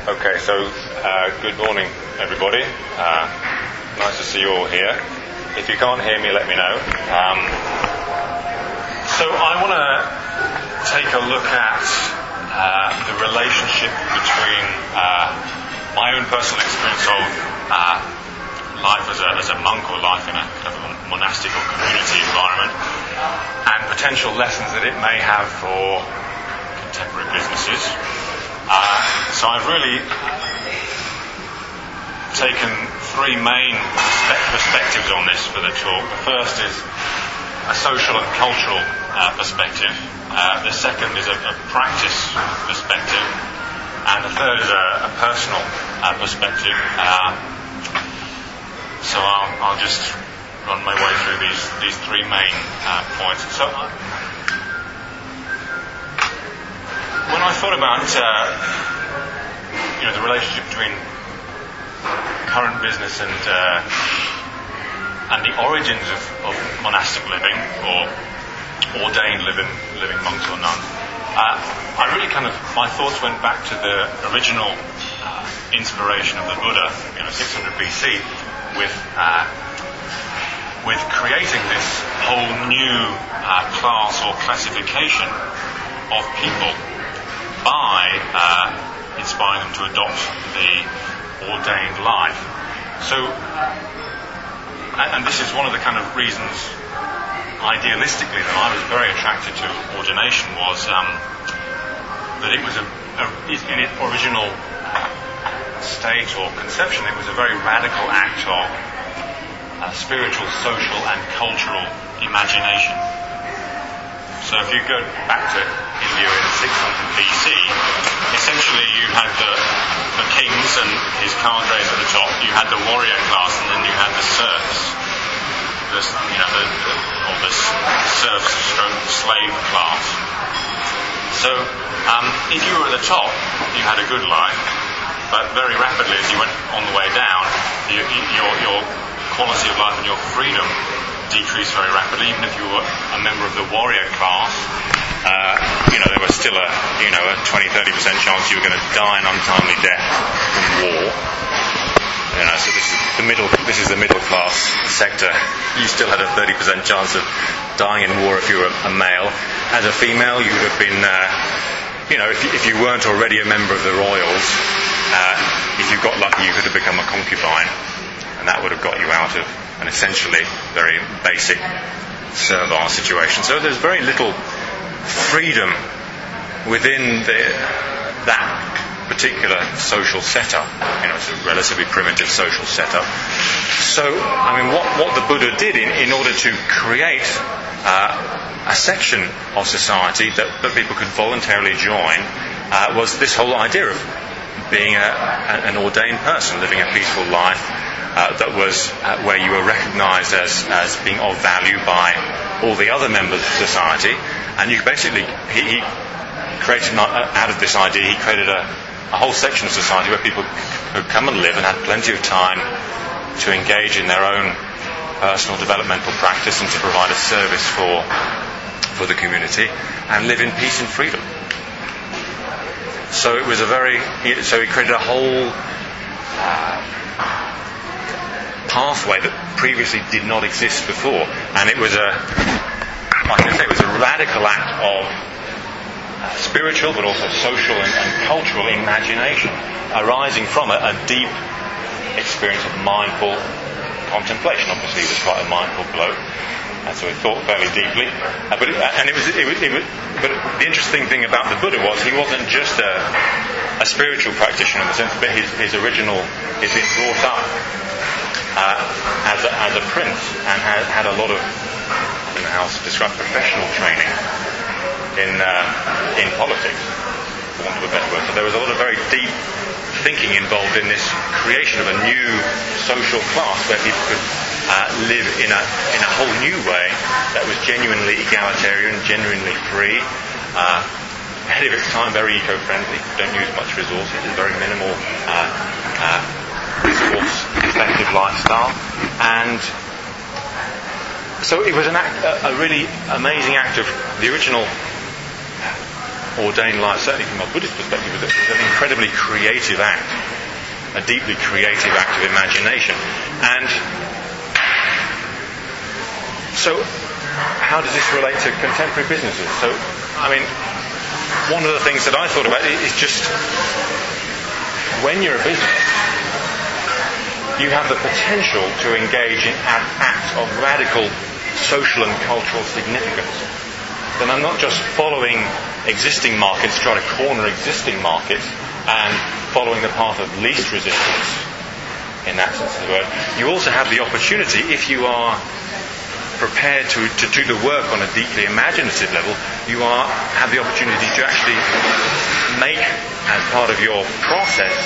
Okay, so good morning, everybody. Nice to see you all here. If you can't hear me, let me know. So I want to take a look at the relationship between my own personal experience of life as a monk or life in a kind of a monastic or community environment and potential lessons that it may have for contemporary businesses. So I've really taken three main perspectives on this for the talk. The first is a social and cultural perspective. The second is a practice perspective. And the third is a personal perspective. So I'll just run my way through these three main points. So when I thought about the relationship between current business and the origins of monastic living or ordained living monks or nuns, I really my thoughts went back to the original inspiration of the Buddha, 600 BC, with creating this whole new class or classification of people by inspiring them to adopt the ordained life. So, and this is one of the kind of reasons, idealistically, that I was very attracted to ordination was that it was in its original state or conception, it was a very radical act of spiritual, social, and cultural imagination. So if you go back to India in 600 BC, essentially you had the kings and his cadres at the top, you had the warrior class, and then you had the serfs, the serf/slave class. So if you were at the top, you had a good life, but very rapidly as you went on the way down, your quality of life and your freedom decreased very rapidly. Even if you were a member of the warrior class, there was still a 20-30% chance you were going to die an untimely death from war. So this is the middle class sector. You still had a 30% chance of dying in war if you were a male. As a female, you would have been, if you weren't already a member of the royals, if you got lucky, you could have become a concubine, and that would have got you out of an essentially very basic servile situation. So there's very little freedom within that particular social setup. It's a relatively primitive social setup. So, what the Buddha did in order to create a section of society that people could voluntarily join was this whole idea of being an ordained person, living a peaceful life that was where you were recognised as being of value by all the other members of society. And you basically, he created, out of this idea, he created a whole section of society where people could come and live and had plenty of time to engage in their own personal developmental practice and to provide a service for the community and live in peace and freedom. So it was so he created a whole pathway that previously did not exist before, and it was a radical act of spiritual but also social and cultural imagination arising from a deep experience of mindful contemplation. Obviously he was quite a mindful bloke, and so he thought fairly deeply, but the interesting thing about the Buddha was he wasn't just a spiritual practitioner in the sense that he'd been brought up as a prince and had a lot of, I don't know how to describe, professional training in politics, for want of a better word. So there was a lot of very deep thinking involved in this creation of a new social class where people could live in a whole new way that was genuinely egalitarian, genuinely free, ahead of its time, very eco-friendly, don't use much resources, a very minimal resource-effective lifestyle. And so it was a really amazing act of the original ordained life, certainly from a Buddhist perspective, is an incredibly creative act, a deeply creative act of imagination. And so, how does this relate to contemporary businesses? So, I mean, one of the things that I thought about is just when you're a business, you have the potential to engage in acts of radical social and cultural significance. Then I'm not just following existing markets, trying to corner existing markets, and following the path of least resistance in that sense of the word. You also have the opportunity, if you are prepared to do the work on a deeply imaginative level, you have the opportunity to actually make, as part of your process,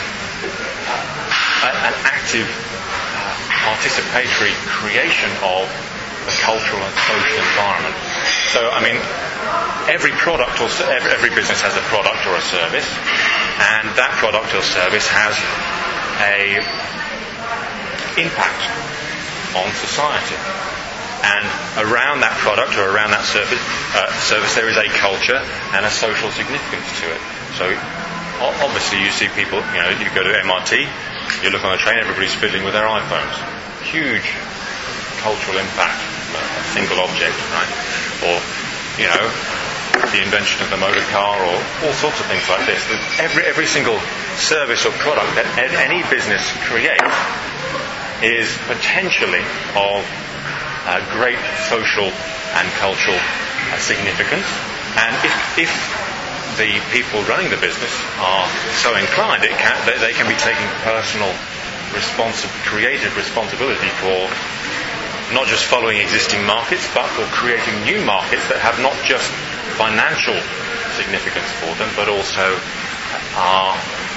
an active participatory creation of a cultural and social environment. So, I mean, every business has a product or a service, and that product or service has a impact on society. And around that product or around that service, there is a culture and a social significance to it. So, obviously, you see people. You go to MRT, you look on the train, everybody's fiddling with their iPhones. Huge cultural impact, a single object, right? Or, the invention of the motor car, or all sorts of things like this. Every single service or product that any business creates is potentially of great social and cultural significance. And if the people running the business are so inclined, they can be taking personal creative responsibility for not just following existing markets, but for creating new markets that have not just financial significance for them, but also are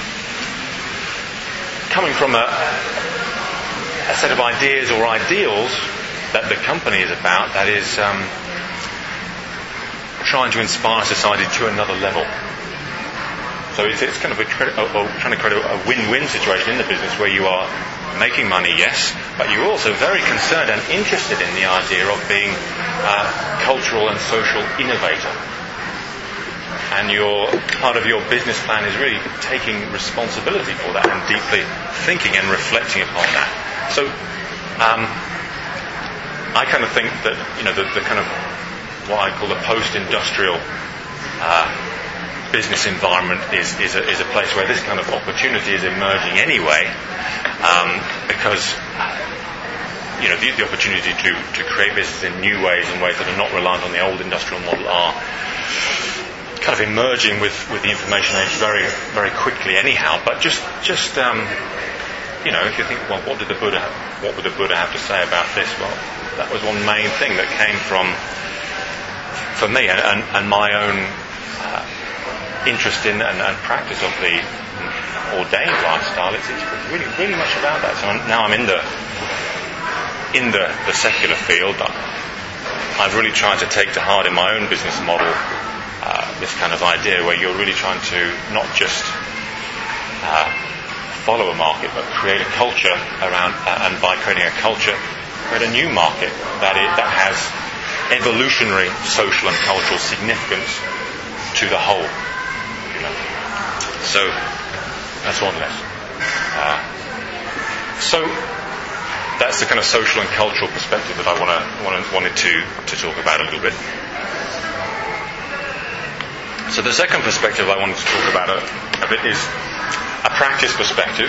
coming from a set of ideas or ideals that the company is about, that is trying to inspire society to another level. So it's kind of trying to create a win-win situation in the business where you are making money, yes, but you're also very concerned and interested in the idea of being a cultural and social innovator. And part of your business plan is really taking responsibility for that and deeply thinking and reflecting upon that. So I kind of think that the kind of what I call the post-industrial business environment is a place where this kind of opportunity is emerging anyway, because the opportunity to create business in new ways, in ways that are not reliant on the old industrial model, are kind of emerging with the information age very, very quickly anyhow. But just if you think, well, what would the Buddha have to say about this? Well, that was one main thing that came from me and my own interest in and practice of the ordained lifestyle. It's really, really much about that. So now I'm in the secular field. I've really tried to take to heart in my own business model this kind of idea where you're really trying to not just follow a market, but create a culture around, and by creating a culture, create a new market that has evolutionary social and cultural significance to the whole. So that's one less. So that's the kind of social and cultural perspective that I wanted to talk about a little bit. So the second perspective I wanted to talk about a bit is a practice perspective.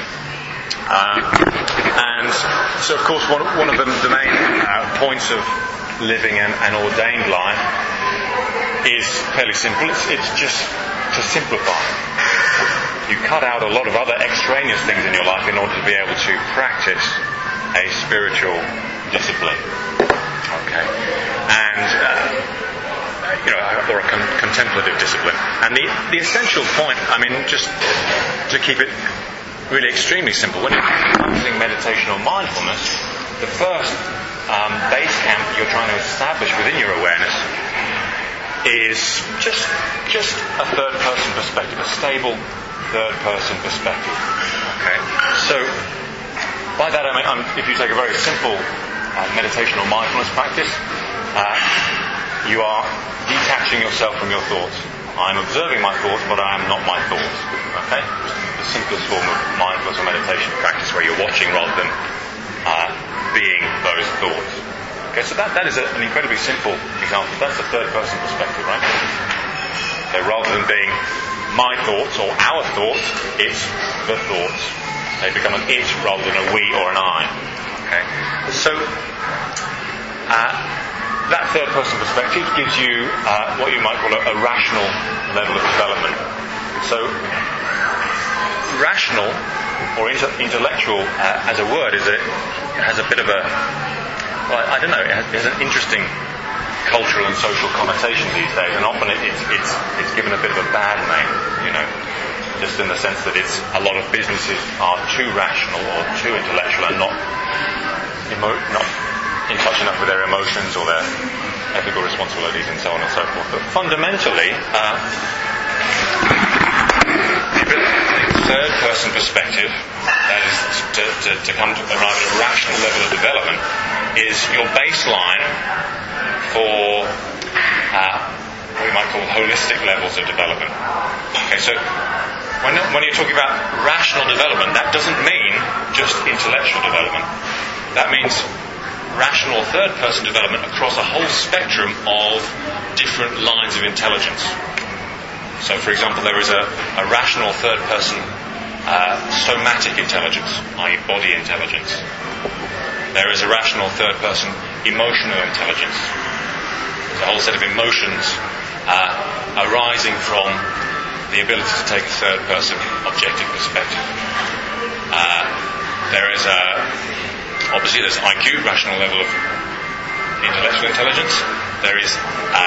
And so, of course, one of the main points of living an ordained life is fairly simple. It's just to simplify. You cut out a lot of other extraneous things in your life in order to be able to practice a spiritual discipline. Okay. And or a contemplative discipline. And the essential point, just to keep it really extremely simple, when you're practicing meditation or mindfulness, the first base camp you're trying to establish within your awareness is just a third-person perspective, a stable third-person perspective. Okay. So by that I mean, if you take a very simple meditation or mindfulness practice, you are detaching yourself from your thoughts. I'm observing my thoughts, but I am not my thoughts. Okay? The simplest form of mindfulness or meditation practice where you're watching rather than being those thoughts. Okay, so that is an incredibly simple example. That's the third person perspective, right? Okay, rather than being my thoughts or our thoughts, it's the thoughts. They become an it rather than a we or an I. Okay, so that third person perspective gives you what you might call a rational level of development. So rational or intellectual as a word has a bit of a, well, I don't know, it has an interesting cultural and social connotation these days, and often it's given a bit of a bad name, just in the sense that it's a lot of businesses are too rational or too intellectual and not in touch enough with their emotions or their ethical responsibilities and so on and so forth. But fundamentally, the third person perspective, that is to come to arrive at a rational level of development, is your baseline for what we might call holistic levels of development. Okay, so when you're talking about rational development, that doesn't mean just intellectual development. That means rational third-person development across a whole spectrum of different lines of intelligence. So, for example, there is a rational third-person somatic intelligence, i.e. body intelligence. There is a rational third-person emotional intelligence. There's a whole set of emotions arising from the ability to take a third-person objective perspective. Obviously there's IQ, rational level of intellectual intelligence. There is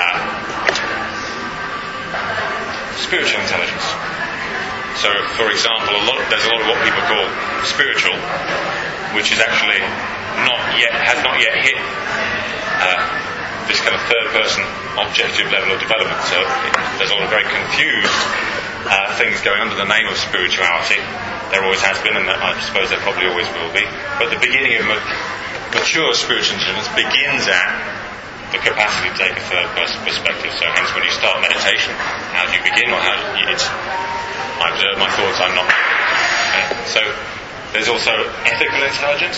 spiritual intelligence. So, for example, there's a lot of what people call spiritual, which is actually has not yet hit this kind of third-person objective level of development. So there's a lot of very confused things going under the name of spirituality. There always has been, and I suppose there probably always will be. But the beginning of mature spiritual intelligence begins at the capacity to take a third-person perspective. So hence when you start meditation, how do you begin? Or I observe my thoughts, I'm not. Okay. So there's also ethical intelligence.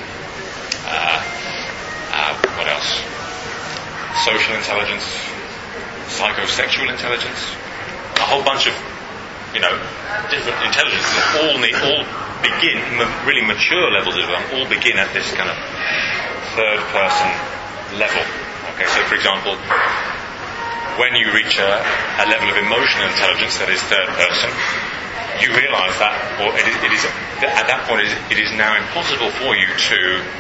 What else? Social intelligence, psychosexual intelligence, a whole bunch of different intelligences all begin, really mature levels of them, all begin at this kind of third person level. Okay, so for example, when you reach a level of emotional intelligence that is third person, you realise that, or it is at that point it is now impossible for you to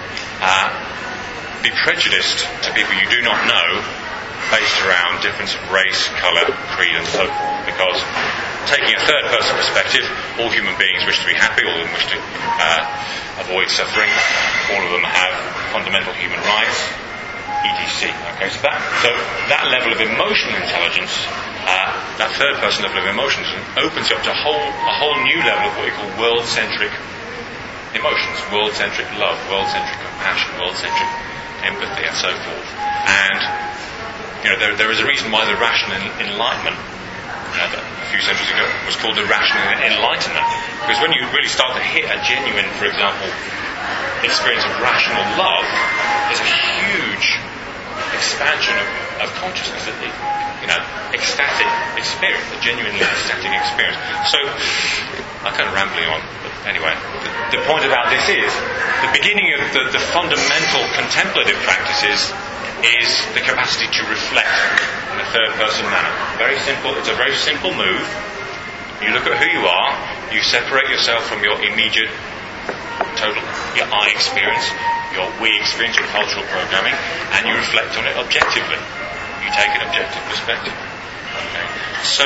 be prejudiced to people you do not know based around difference of race, colour, creed and so forth, because taking a third person perspective, all human beings wish to be happy, all of them wish to avoid suffering, all of them have fundamental human rights, etc. Okay, so that level of emotional intelligence, that third person level of emotions, opens you up to a whole new level of what we call world-centric emotions, world-centric love, world-centric compassion, world-centric empathy and so forth. And there is a reason why the rational enlightenment a few centuries ago was called the rational enlightenment, because when you really start to hit a genuine, for example, experience of rational love, there's a huge expansion of consciousness, ecstatic experience, a genuinely ecstatic experience. So I'm kind of rambling on, but anyway, the point about this is the beginning of the fundamental contemplative practices is the capacity to reflect in a third-person manner. Very simple. It's a very simple move. You look at who you are. You separate yourself from your immediate, your I experience, your we experience, your cultural programming, and you reflect on it objectively. You take an objective perspective. Okay. So,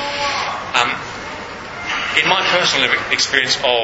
in my personal experience of,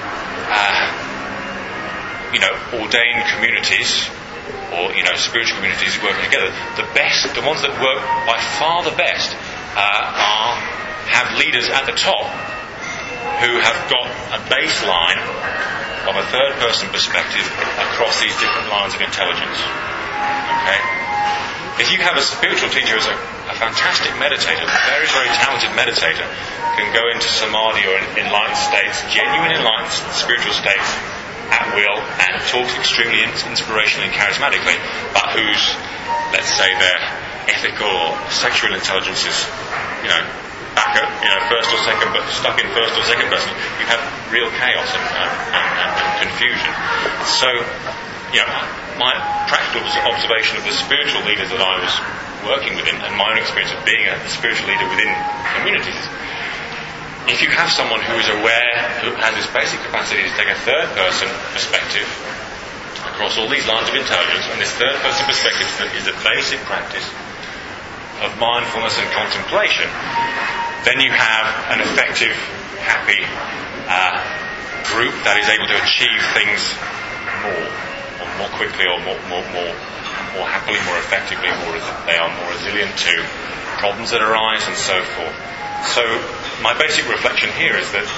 ordained communities, or spiritual communities working together, the ones that work by far the best have leaders at the top who have got a baseline of a third person perspective across these different lines of intelligence. Okay? If you have a spiritual teacher as a fantastic meditator, a very, very talented meditator, can go into samadhi or enlightened states, genuine enlightened spiritual states, at will, and talks extremely inspirationally and charismatically, but whose, let's say, their ethical or sexual intelligence is, back at, first or second, but stuck in first or second person. You have real chaos and confusion. So, my practical observation of the spiritual leaders that I was working with, and my own experience of being a spiritual leader within communities, if you have someone who is aware, who has this basic capacity to take a third-person perspective across all these lines of intelligence, and this third-person perspective is a basic practice of mindfulness and contemplation, then you have an effective, happy group that is able to achieve things more quickly, or more happily, more effectively. They are more resilient to problems that arise, and so forth. So my basic reflection here is that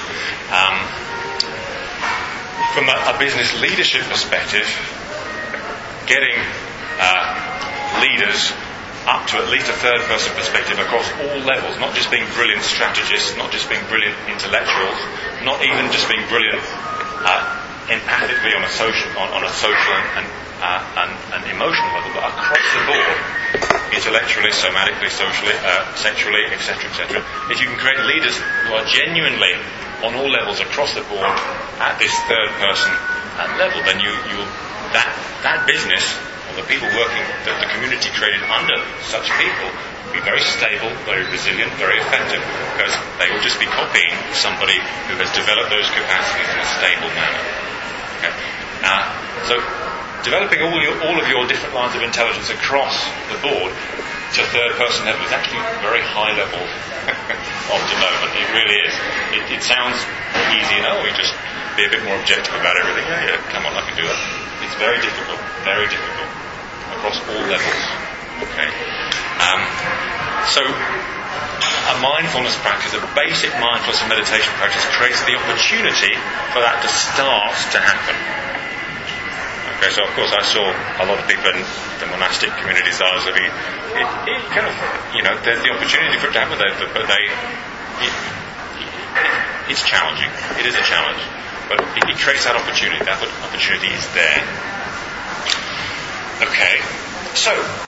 from a business leadership perspective, getting leaders up to at least a third-person perspective across all levels, not just being brilliant strategists, not just being brilliant intellectuals, not even just being brilliant empathically on a social and emotional level, but across the board, intellectually, somatically, socially, sexually, etc., etc. If you can create leaders who are genuinely on all levels across the board at this third-person level, then that business, or the people working, the community created under such people, will be very stable, very resilient, very effective, because they will just be copying somebody who has developed those capacities in a stable manner. Okay. So developing all of your different lines of intelligence across the board to third-person level is actually a very high level of development. It really is. It sounds easy, we just be a bit more objective about everything. Yeah, come on, I can do that. It's very difficult across all levels. Okay. So a mindfulness practice, a basic mindfulness and meditation practice, creates the opportunity for that to start to happen. Okay, so of course I saw a lot of people in the monastic communities I was living in. It kind of, there's the opportunity for it to happen, but it's challenging. It is a challenge, but it creates that opportunity. That opportunity is there. Okay, so